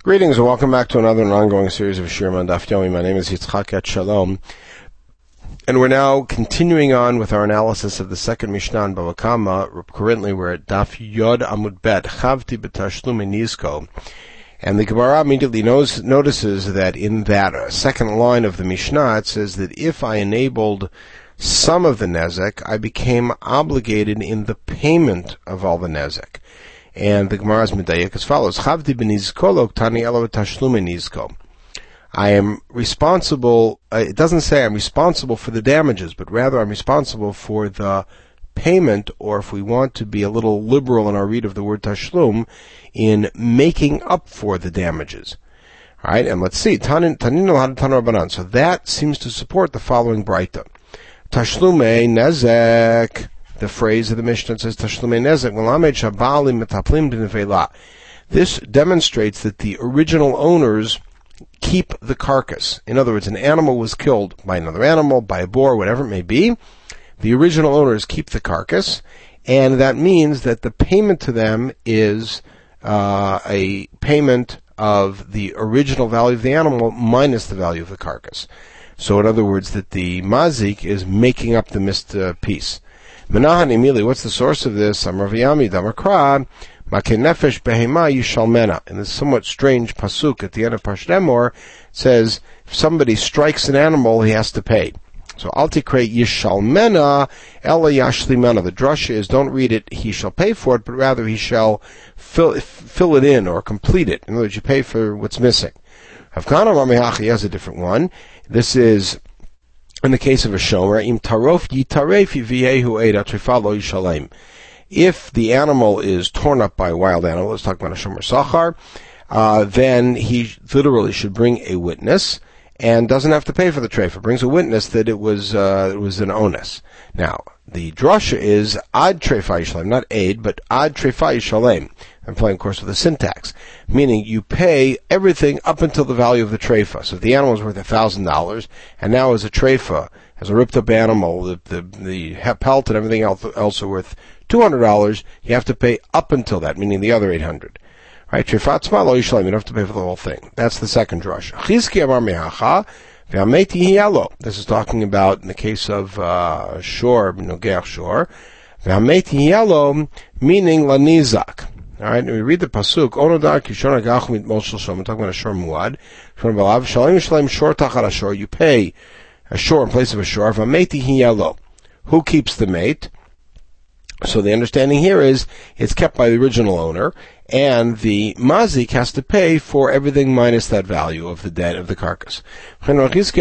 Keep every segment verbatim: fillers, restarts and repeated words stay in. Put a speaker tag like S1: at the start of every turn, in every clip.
S1: Greetings and welcome back to another and ongoing series of Shirim on Daf Yomi. My name is Yitzchak at Shalom, and we're now continuing on with our analysis of the second Mishnah in Bava Kama. Currently we're at Daf Yod Amud Bet, Chavti B'Tashlum Nizko. And the Gemara immediately knows, notices that in that second line of the Mishnah it says that if I enabled some of the nezek, I became obligated in the payment of all the nezek. And the Gemara's medayek as follows: Chavdi b'nizko lo ktani elo b'tashlum nizko. I am responsible. Uh, it doesn't say I'm responsible for the damages, but rather I'm responsible for the payment, or if we want to be a little liberal in our read of the word tashlum, in making up for the damages. All right, and let's see. Tanin tanin al tanur banan. So that seems to support the following brayta: Tashlume nezek. The phrase of the Mishnah says, Tashlumei nezek, v'lamed shabalim metaplim b'nevela. This demonstrates that the original owners keep the carcass. In other words, an animal was killed by another animal, by a boar, whatever it may be. The original owners keep the carcass, and that means that the payment to them is uh, a payment of the original value of the animal minus the value of the carcass. So in other words, that the mazik is making up the missed uh, piece. Menahan Emili, what's the source of this? Amar V'yami Damakra, Make Nefesh Behema Yishalmena. In this somewhat strange pasuk at the end of Pashdemor, it says, if somebody strikes an animal, he has to pay. So Altikre Yishalmena, Ela Yashlimena. The drasha is, don't read it, he shall pay for it, but rather he shall fill, fill it in or complete it. In other words, you pay for what's missing. Havkana Mamihachi has a different one. This is in the case of a shomer, im tarof yitaref v'yehu eda trifalo yishalem. If the animal is torn up by a wild animal, let's talk about a shomer sachar, uh, then he literally should bring a witness and doesn't have to pay for the trefa. Brings a witness that it was uh, it was an onus. Now, the drasha is ad trefa yishalem, not aid, but ad trefa yishalem. I'm playing, of course, with the syntax, meaning you pay everything up until the value of the treifa. So if the animal is worth a thousand dollars, and now as a treifa, as a ripped-up animal, the the, the pelt and everything else, else are worth two hundred dollars, you have to pay up until that, meaning the other eight hundred. Right? Treifa tzma lo yishalem, you don't have to pay for the whole thing. That's the second drush. Chizki amar mehacha, ve'ameti hielo. This is talking about, in the case of uh, shor, nogeach shor, ve'ameti hielo, meaning lanizak. All right, and we read the pasuk. Onodar kishon agach mit mol shel shom. We're talking about a shor muad. Shor balav shalim shalim shor tachal shor. You pay a shor in place of a shor. V'ameti hiyalo. Who keeps the mate? So the understanding here is it's kept by the original owner, and the mazik has to pay for everything minus that value of the dead of the carcass. Good.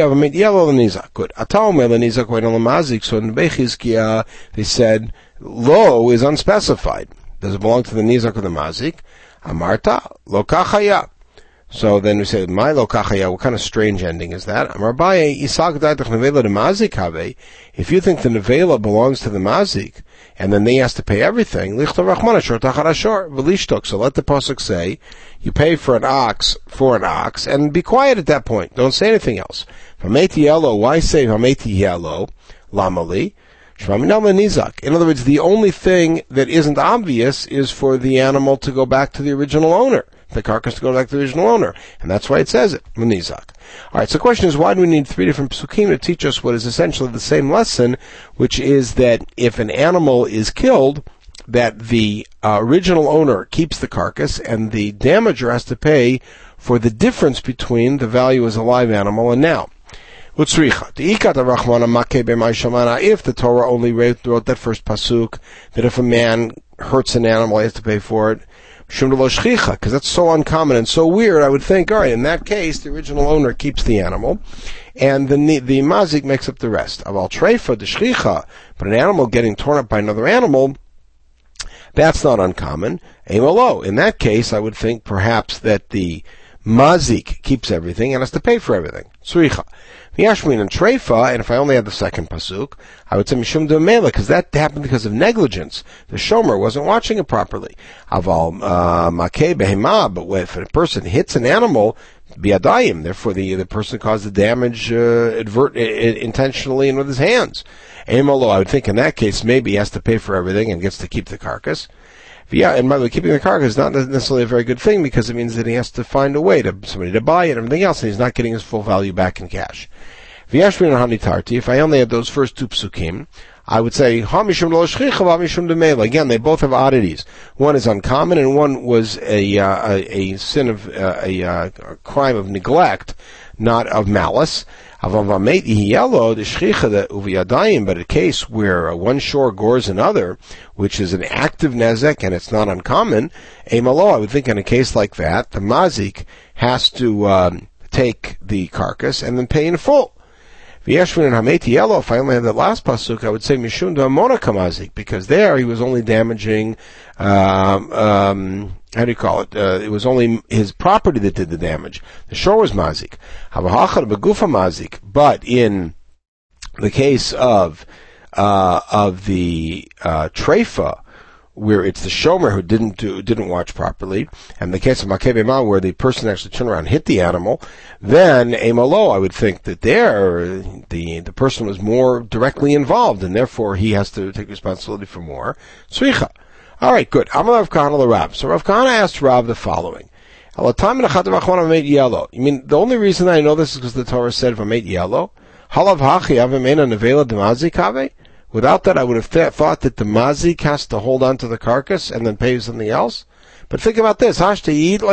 S1: So in Bechizkiah they said lo is unspecified. Does it belong to the nizak or the mazik? Amarta lo kachaya. So then we say, my lo kachaya, what kind of strange ending is that? Amarbaye isak daitach nevela de mazik have. If you think the nevela belongs to the mazik, and then they has to pay everything, lichta rachmana shor tachar ashor v'lishtok. So let the pasuk say, you pay for an ox for an ox, and be quiet at that point. Don't say anything else. V'ameti yelo, why say v'ameti yelo? Lamali. In other words, the only thing that isn't obvious is for the animal to go back to the original owner, the carcass to go back to the original owner, and that's why it says it, Nizak. All right, so the question is, why do we need three different psukim to teach us what is essentially the same lesson, which is that if an animal is killed, that the uh, original owner keeps the carcass, and the damager has to pay for the difference between the value as a live animal and now. If the Torah only wrote that first pasuk, that if a man hurts an animal, he has to pay for it, because that's so uncommon and so weird, I would think, all right, in that case, the original owner keeps the animal, and the the mazik makes up the rest. Aval treifa de shchicha, but an animal getting torn up by another animal, that's not uncommon. Emolo, in that case, I would think perhaps that the mazik keeps everything and has to pay for everything. Sricha. Yashmin and Treifa, and if I only had the second pasuk, I would say Mishum de Mela, because that happened because of negligence. The shomer wasn't watching it properly. Aval Makeh Behema, but if a person hits an animal, biadayim, therefore the the person caused the damage uh, advert, uh, intentionally and with his hands. Emolo, I would think in that case maybe he has to pay for everything and gets to keep the carcass. Yeah, and by the way, keeping the carcass is not necessarily a very good thing because it means that he has to find a way to somebody to buy it and everything else, and he's not getting his full value back in cash. If I only had those first two psukim, I would say, again, they both have oddities. One is uncommon, and one was a uh, a, a sin of uh, a, uh, a crime of neglect, not of malice. But a case where uh, one shore gores another, which is an active nezek and it's not uncommon, I would think in a case like that, the mazik has to um, take the carcass and then pay in full. If I only had that last pasuk, I would say mishum d'amona kamazik, because there he was only damaging, um, um, how do you call it? Uh, it was only his property that did the damage. The shore was mazik. Havahachar begufa mazik, but in the case of uh, of the uh, treifa, where it's the shomer who didn't do, didn't watch properly, and the case of makeh b'ma, where the person actually turned around and hit the animal, then emalo, I would think that there the the person was more directly involved, and therefore he has to take responsibility for more tzricha. All right, good. Amar Rav Kahana l'Rav. So Rav Kahana asked Rav the following: You mean the only reason I know this is because the Torah said v'meit yellow? Halav hachi avimena nevela d'mazik kave. Without that, I would have th- thought that the mazik has to hold on to the carcass and then pay something else. But think about this. After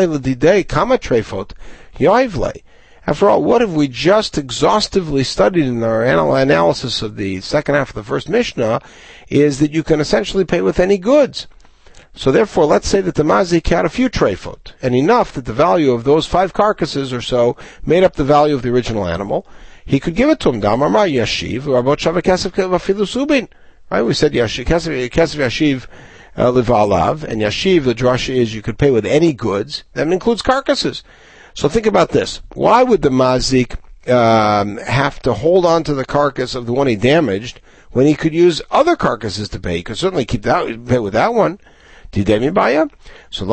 S1: all, what have we just exhaustively studied in our anal- analysis of the second half of the first Mishnah is that you can essentially pay with any goods. So therefore, let's say that the mazik had a few treifot, and enough that the value of those five carcasses or so made up the value of the original animal. He could give it to him. Damar yashiv, rabot shava kesef vafilu subin. Right? We said yashiv, kesef yashiv livalav, and yashiv, the drasha is you could pay with any goods. That includes carcasses. So think about this. Why would the mazik um, have to hold on to the carcass of the one he damaged when he could use other carcasses to pay? He could certainly keep that, pay with that one. So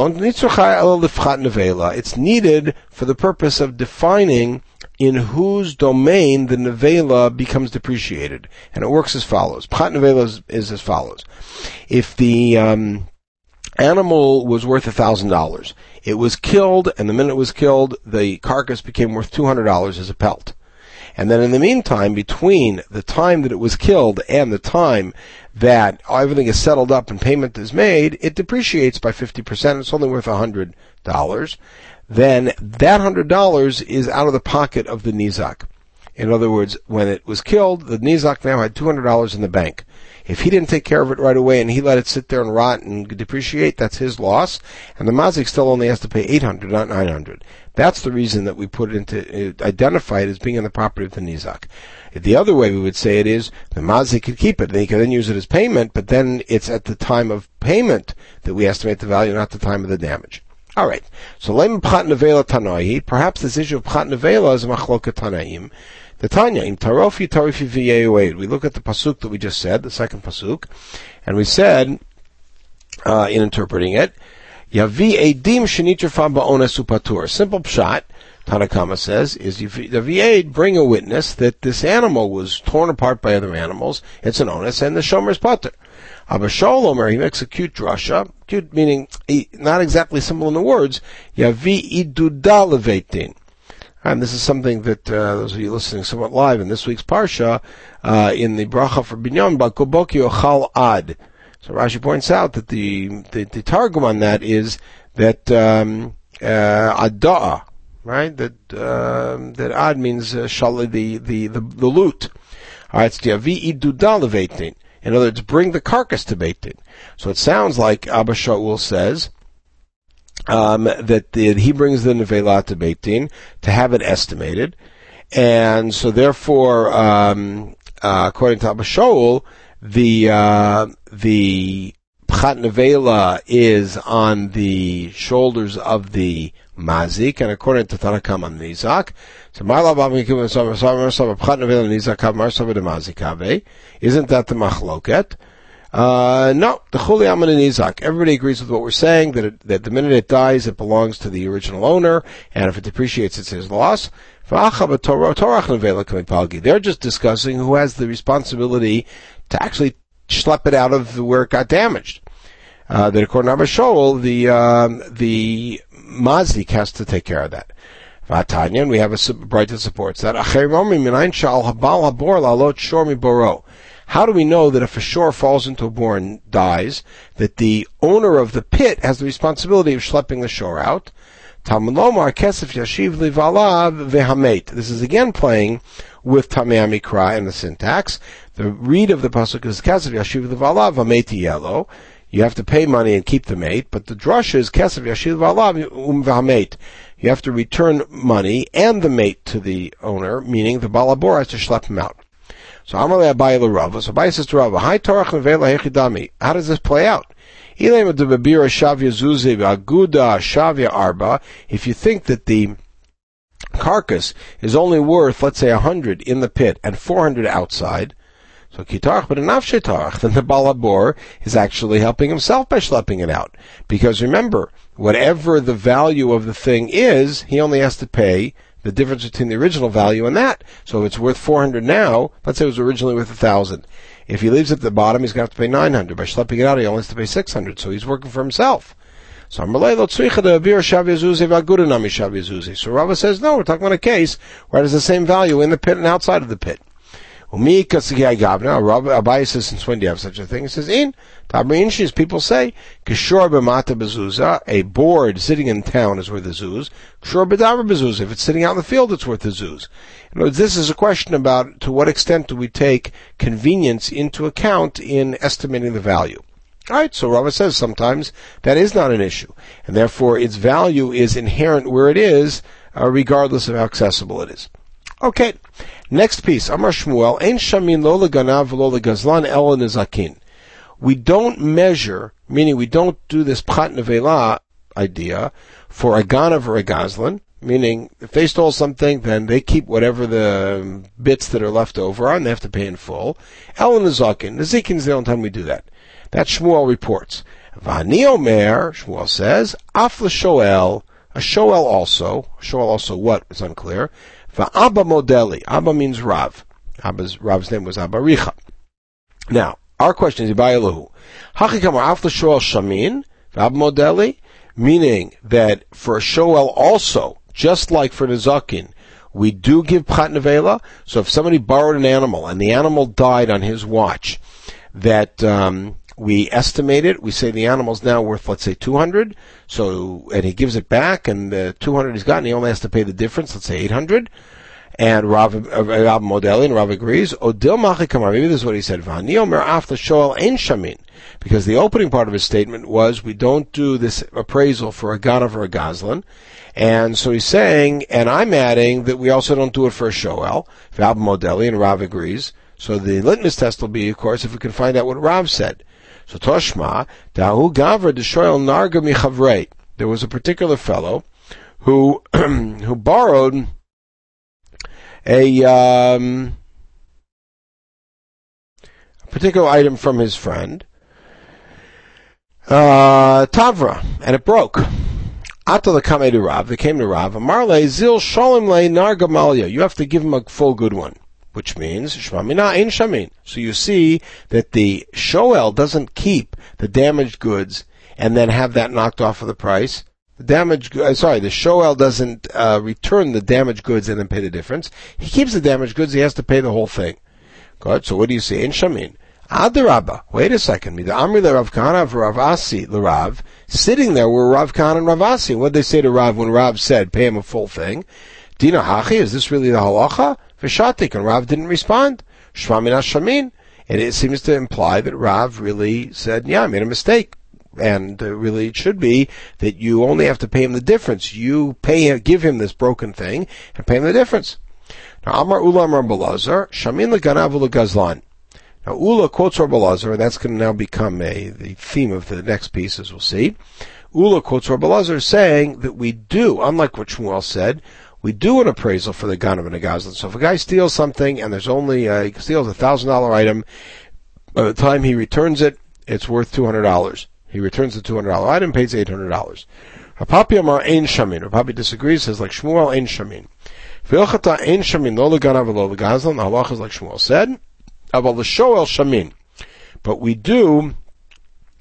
S1: it's needed for the purpose of defining in whose domain the nevela becomes depreciated. And it works as follows. Pchat nevela is, is as follows. If the um, animal was worth one thousand dollars, it was killed, and the minute it was killed, the carcass became worth two hundred dollars as a pelt. And then in the meantime, between the time that it was killed and the time that everything is settled up and payment is made, it depreciates by fifty percent. It's only worth one hundred dollars. Then that one hundred dollars is out of the pocket of the nizak. In other words, when it was killed, the nizak now had two hundred dollars in the bank. If he didn't take care of it right away and he let it sit there and rot and depreciate, that's his loss. And the mazik still only has to pay eight hundred dollars, not nine hundred dollars. That's the reason that we put it into, uh, identify it as being in the property of the nizak. The other way we would say it is, the mazik could keep it, and he could then use it as payment, but then it's at the time of payment that we estimate the value, not the time of the damage. Alright, so Leim Pchat Nevela Tanai, perhaps this issue of Pchat Nevela is a Machloka Tanaim. The Tanya, Im Tarofi Tarofi V'Yehued. We look at the pasuk that we just said, the second pasuk, and we said, uh, in interpreting it, Yavi Edim Shenitrafam Ba'ones Upatur. Simple pshat, Tanakama says, is the V'Eid bring a witness that this animal was torn apart by other animals, it's an onus, and the Shomer's patur. Abba Shaul Omer, he makes a cute drasha, cute meaning, not exactly simple in the words, Yavi Iduda Leveitin. And this is something that, uh, those of you listening somewhat live in this week's Parsha, uh, in the Bracha for Binyan, Balkoboki Ochal Ad. So Rashi points out that the, the, the targum on that is that, um, uh, Adaa, right? That, um, that Ad means, uh, Shali, the, the, the, the loot. Alright, it's Yavi Iduda Leveitin. In other words, bring the carcass to Beit Din. So it sounds like Abba Shaul says um, that the, he brings the nevela to Beit Din to have it estimated, and so therefore, um, uh, according to Abba Shaul, the uh, the Pchat nevela is on the shoulders of the mazik, and according to Tanakam on Nizak. So isn't that the machloket? Uh, no, the Chuli Aman and Nizak. Everybody agrees with what we're saying, that it, that the minute it dies, it belongs to the original owner, and if it depreciates, it's his loss. They're just discussing who has the responsibility to actually schlep it out of where it got damaged. uh, that according to Abba Shaul, the, um, the Mazdik has to take care of that. Vatanya, and we have a bright that supports that. How do we know that if a shore falls into a bore and dies, that the owner of the pit has the responsibility of schlepping the shore out? This is again playing with Tamei Mikra and the syntax. The read of the pasuk is Kesef Yashiv L'Valav V'Hameti Yellow. You have to pay money and keep the mate, but the drush is Kesef Yashiv L'Valav Um V'Hamet. You have to return money and the mate to the owner, meaning the balabor has to schlep him out. So Amalei Abaye l'Rav. So Abaye says to Rav, "Hi Torach Nevela Hechidami." How does this play out? If you think that the carcass is only worth, let's say, a hundred in the pit and four hundred outside, so kitarach, but enough shetarach, then the balabor is actually helping himself by schlepping it out. Because remember, whatever the value of the thing is, he only has to pay the difference between the original value and that. So if it's worth four hundred now, let's say it was originally worth one thousand. If he leaves it at the bottom, he's going to have to pay nine hundred. By schlepping it out, he only has to pay six hundred. So he's working for himself. So Rava says, no, we're talking about a case where it has the same value in the pit and outside of the pit. Abaye says, since when do you have such a thing? He says, in Tabrinshis, people say, Kishor b'mata bezuza, a board sitting in town is worth a zuz. Kishor b'davar bezuza, if it's sitting out in the field, it's worth a zuz. In other words, this is a question about to what extent do we take convenience into account in estimating the value. Alright, so Rava says sometimes that is not an issue, and therefore its value is inherent where it is, uh, regardless of how accessible it is. Okay, next piece. Amar Shmuel, Ein shamin lo leganav v'lo legazlan ela nezakin. We don't measure, meaning we don't do this pchat nevela idea for a ganav or a gazlan, meaning if they stole something, then they keep whatever the bits that are left over are, and they have to pay in full. Ela nezakin. Nezakin is the only time we do that. That Shmuel reports. Vani Omer, Shmuel says, Af l'shoel, a shoel also, shoel also what? It's unclear. Va'abba modeli. Abba means Rav. Abba's, Rav's name was Abba Richa. Now, our question is, Ibayalahu. Hachikamar af l'shoel shamin, va'abba modeli, meaning that for a shoel also, just like for Nezakin, we do give pchat nevela. So if somebody borrowed an animal and the animal died on his watch, that, um, we estimate it, we say the animal's now worth, let's say, two hundred, so, and he gives it back, and the two hundred he's gotten, he only has to pay the difference, let's say eight hundred, and Rav, Rav Modeli, and Rav agrees, Odil Machikamar, maybe this is what he said, V'ani Omer af l'shoel ein shamin, because the opening part of his statement was, we don't do this appraisal for a ganav or a gazlan, and so he's saying, and I'm adding that we also don't do it for a shoel, Rav Modeli, and Rav agrees, so the litmus test will be, of course, if we can find out what Rav said. So Toshma, Dahu Gavra Deshoyel Narga Michavrei. There was a particular fellow who who borrowed a um, a particular item from his friend, uh, Tavra, and it broke. Atala Kame to Rav, they came to Rav, Marle Zil Sholem Le Narga Malya. You have to give him a full good one. Which means, Shma Mina Ein Shamin. So you see that the shoel doesn't keep the damaged goods and then have that knocked off of the price. The damaged, uh, sorry, the shoel doesn't uh, return the damaged goods and then pay the difference. He keeps the damaged goods, he has to pay the whole thing. Good, so what do you see? Ein Shamin. Adarabba. Wait a second. Mida Amri le Rav Kahana of Rav Asi, le Rav. Sitting there were Rav Kahana and Rav Asi. What did they say to Rav when Rav said, pay him a full thing? Dina Hachi, is this really the halacha? Vishatik, and Rav didn't respond. Shma Mina Shamin. And it seems to imply that Rav really said, yeah, I made a mistake. And uh, really it should be that you only have to pay him the difference. You pay, give him this broken thing and pay him the difference. Now, Amar Ula Amar Balazar, Shamin leganav legazlan. Now, Ula quotes Rabbi Lazar, and that's going to now become a, the theme of the next piece, as we'll see. Ula quotes Rabbi Lazar saying that we do, unlike what Shmuel said, we do an appraisal for the ganav and the gazlan. So if a guy steals something and there's only, uh, he steals a thousand dollar item, by the time he returns it, it's worth two hundred dollars. He returns the two hundred dollar item, pays eight hundred dollars. Rapapi Amar Ein Shamin. Rapapi disagrees, says like Shmuel Ein Shamin. V'ilchata Ein Shamin, lo leganav v'lo legazlan. The halach is like Shmuel said. Aval l'shoel Shamin. But we do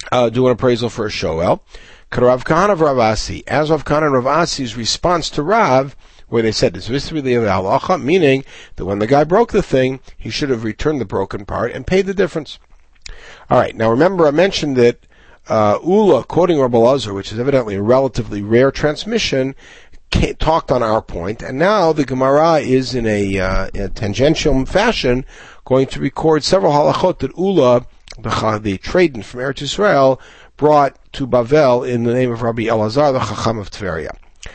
S1: uh, do an appraisal for a shoel. Rav Kahana of Rav Asi, as Rav Kahana and Rav Asi's response to Rav, where they said this is really the halacha, meaning that when the guy broke the thing, he should have returned the broken part and paid the difference. All right, now remember I mentioned that uh, Ula, quoting Rabbi Elazar, which is evidently a relatively rare transmission, talked on our point, and now the Gemara is in a, uh, in a tangential fashion going to record several halachot that Ula, the, the tradent from Eretz Yisrael, brought to Bavel in the name of Rabbi Elazar, the Chacham of Tveria.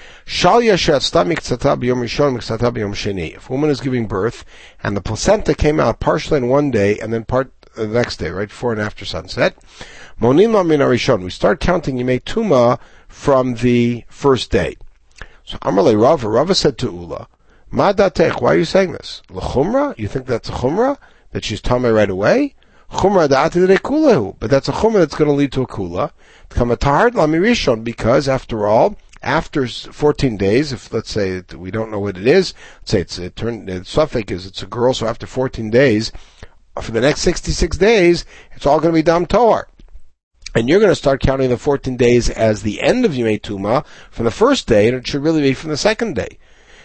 S1: If a woman is giving birth and the placenta came out partially on one day and then part the next day, right, before and after sunset, we start counting Yimei Tuma from the first day. So Amarle Rava, Rava said to Ula, Ma datech, why are you saying this? L'chumra? You think that's a chumra? That she's tamei right away? Chumra da'ati kulahu. But that's a chumra that's going to lead to a kula. T'kamatahard lamirishon, because after all, after fourteen days, if let's say we don't know what it is, let's say it's, it turned, the suffix is it's a girl, so after fourteen days, for the next sixty-six days, it's all going to be dam toar. And you're going to start counting the fourteen days as the end of Yimei Tuma from the first day, and it should really be from the second day.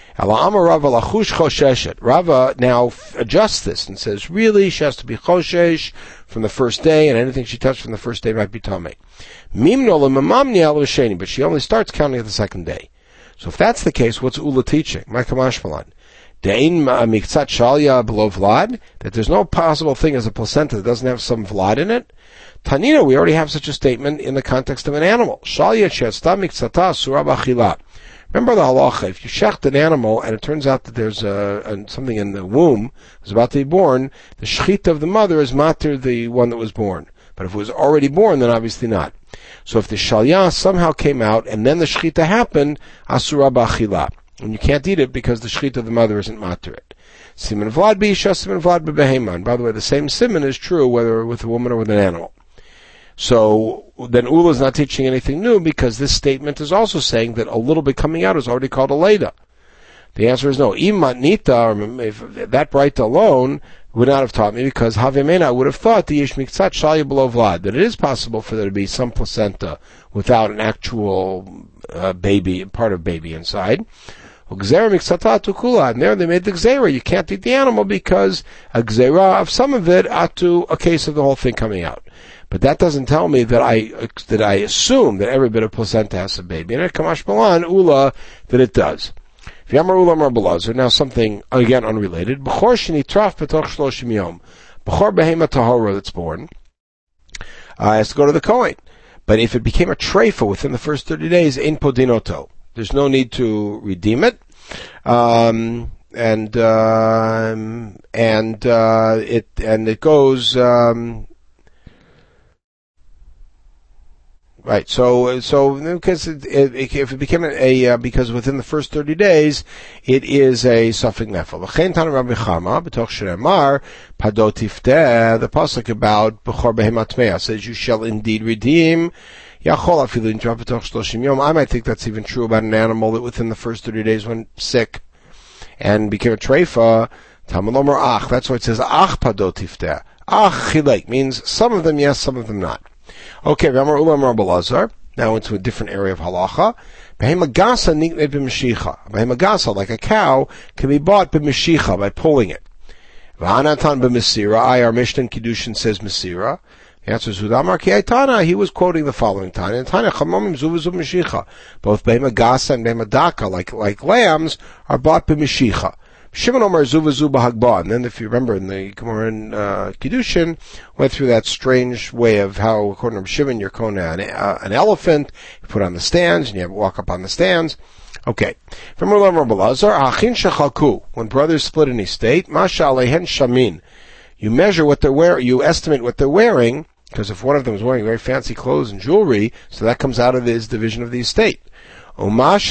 S1: Rava now adjusts this and says, really, she has to be choshesh from the first day, and anything she touched from the first day might be tamei. But she only starts counting at the second day. So if that's the case, what's Ula teaching? That there's no possible thing as a placenta that doesn't have some vlad in it. Tanina, we already have such a statement in the context of an animal. Remember the halacha, if you shecht an animal and it turns out that there's a, a, something in the womb that's about to be born, the shechita of the mother is matir the one that was born. But if it was already born, then obviously not. So if the shalya somehow came out and then the shechita happened, asura b'achila. And you can't eat it because the shechita of the mother isn't matir it. Siman vlad b'isha, siman vlad b'beheman. By the way, the same siman is true whether with a woman or with an animal. So then Ula is not teaching anything new because this statement is also saying that a little bit coming out is already called a leda. The answer is no. Imatnita, if that bright alone would not have taught me because Havemena, I would have thought the Yish Miktzat Shalya below Vlad, that it is possible for there to be some placenta without an actual uh, baby, part of baby inside. And there they made the gzera. You can't eat the animal because a gzera of some of it atu a case of the whole thing coming out. But that doesn't tell me that I that I assume that every bit of placenta has a baby. And at Kamash Balan, Ula, that it does. V'yamar Ula Mar Belazar, now something, again, unrelated. B'chor shenitraf b'toch shloshim yom. B'chor behema tahora that's born, uh, has to go to the Kohen. But if it became a treifa within the first thirty days, ein podinoto. There's no need to redeem it. Um, and, uh, and, uh, it, and it goes, um, Right, so so because it, it, if it became a uh, because within the first thirty days, it is a suffix nefel. V'chein tanu Rabbi Chama b'toch shenemar padot tifteh. The pasuk about b'chor behema tmeah says you shall indeed redeem. Yachol afilu intrav b'toch shloshim yom. I might think that's even true about an animal that within the first thirty days went sick and became a treifa. Talmud Omer ach. That's why it says ach padot tifteh. Ach chilek means some of them yes, some of them not. Okay, now into a different area of halacha. Behemagasa nikneh b'meshicha. Behemagasa, like a cow, can be bought b'meshicha, by pulling it. V'hanatan b'mesira. I, our Mishnah in Kiddushin says mesira. The answer is Hudamar ki Aitana. He was quoting the following Tanya. Tanya chamomim zuvazu meshicha. Both behemagasa and behemadaka, like like lambs, are bought b'meshicha. Shimon Omer Zuva Zuba Hagba. And then, if you remember, in the Gemara in uh, Kiddushin, went through that strange way of how, according to Shimon, you're calling an, uh, an elephant, you put on the stands, and you have to walk up on the stands. Okay. From Rabbi Elazar, Achin Shechalku, when brothers split an estate, Masha Alehen Shamin. You measure what they're wearing, you estimate what they're wearing, because if one of them is wearing very fancy clothes and jewelry, so that comes out of his division of the estate. But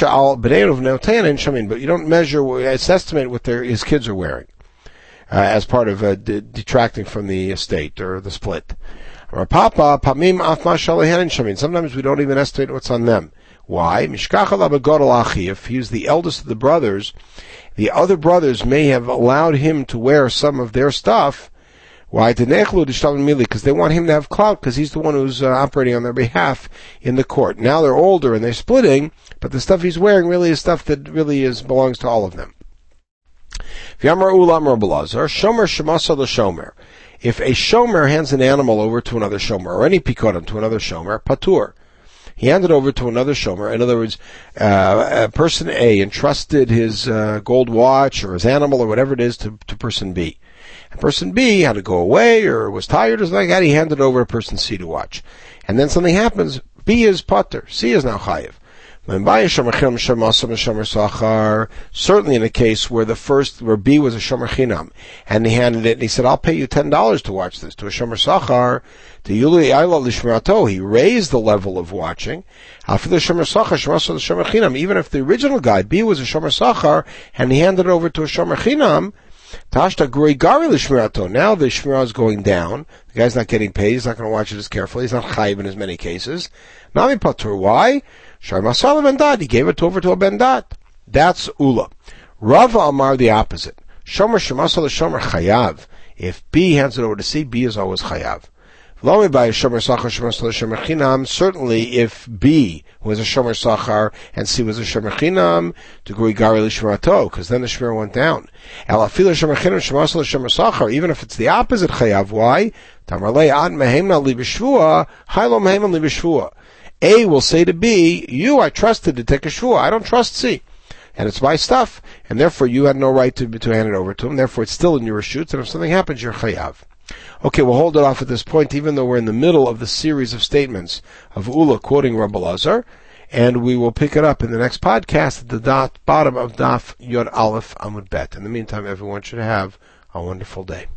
S1: you don't measure, it's estimate what their, his kids are wearing uh, as part of uh, de- detracting from the estate or the split. Sometimes we don't even estimate what's on them. Why? If he's the eldest of the brothers, the other brothers may have allowed him to wear some of their stuff, Why? Because they want him to have clout, because he's the one who's uh, operating on their behalf in the court. Now they're older and they're splitting, but the stuff he's wearing really is stuff that really is belongs to all of them. If a shomer hands an animal over to another shomer, or any pikodim to another shomer, patur. He handed over to another shomer. In other words, uh, person A entrusted his uh, gold watch or his animal or whatever it is to, to person B. And person B had to go away or was tired or something like that. He handed over to person C to watch. And then something happens. B is patur. C is now chayiv. Certainly in a case where the first, where B was a shomer chinam, and he handed it and he said, I'll pay you ten dollars to watch this, to a shomer sachar, to yuli ayla lishmerato, he raised the level of watching. Even if the original guy, B, was a shomer sachar, and he handed it over to a shomer chinam, Tashta guri gari lishmerato. Now the shmirah is going down. The guy's not getting paid. He's not going to watch it as carefully. He's not chayiv in as many cases. Nami patur. Why? Shar masala bendat. He gave it over to a bendat. That's ula. Rava Amar the opposite. Shomer shemasal shomer chayav. If B hands it over to C, B is always chayav. Certainly if B was a shomer sachar and C was a shomer chinam, to guri gari lishmerato, because then the shmir went down. Even if it's the opposite chayav, why? A will say to B, you I trusted to take a shvua, I don't trust C. And it's my stuff, and therefore you had no right to, to hand it over to him, therefore it's still in your reshut, and if something happens, you're chayav. Okay, we'll hold it off at this point, even though we're in the middle of the series of statements of Ula quoting Rabbi Lazar, and we will pick it up in the next podcast at the dot, bottom of Daf Yod Aleph Amud Bet. In the meantime, everyone should have a wonderful day.